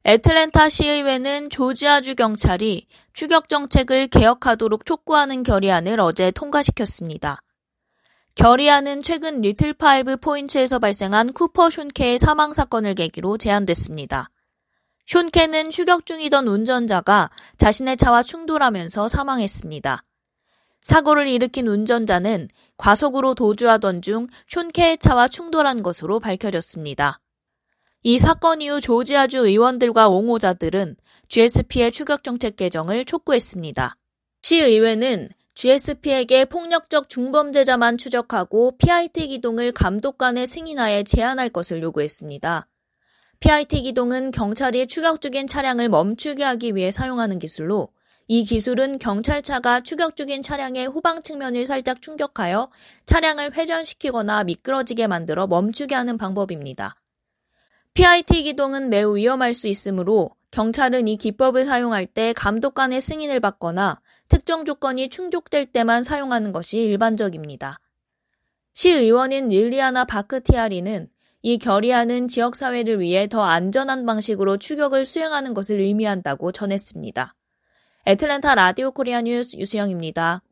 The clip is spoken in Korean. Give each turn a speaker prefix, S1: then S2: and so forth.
S1: 애틀랜타 시의회는 조지아주 경찰이 추격 정책을 개혁하도록 촉구하는 결의안을 어제 통과시켰습니다. 결의안은 최근 리틀파이브 포인츠에서 발생한 쿠퍼 숀케의 사망 사건을 계기로 제안됐습니다. 숀케는 추격 중이던 운전자가 자신의 차와 충돌하면서 사망했습니다. 사고를 일으킨 운전자는 과속으로 도주하던 중 숀케의 차와 충돌한 것으로 밝혀졌습니다. 이 사건 이후 조지아주 의원들과 옹호자들은 GSP의 추격 정책 개정을 촉구했습니다. 시의회는 GSP에게 폭력적 중범죄자만 추적하고 PIT 기동을 감독관의 승인하에 제한할 것을 요구했습니다. PIT 기동은 경찰이 추격 중인 차량을 멈추게 하기 위해 사용하는 기술로 이 기술은 경찰차가 추격 중인 차량의 후방 측면을 살짝 충격하여 차량을 회전시키거나 미끄러지게 만들어 멈추게 하는 방법입니다. PIT 기동은 매우 위험할 수 있으므로 경찰은 이 기법을 사용할 때 감독관의 승인을 받거나 특정 조건이 충족될 때만 사용하는 것이 일반적입니다. 시의원인 릴리아나 바크티아리는 이 결의안은 지역사회를 위해 더 안전한 방식으로 추격을 수행하는 것을 의미한다고 전했습니다. 애틀랜타 라디오 코리아 뉴스 유수영입니다.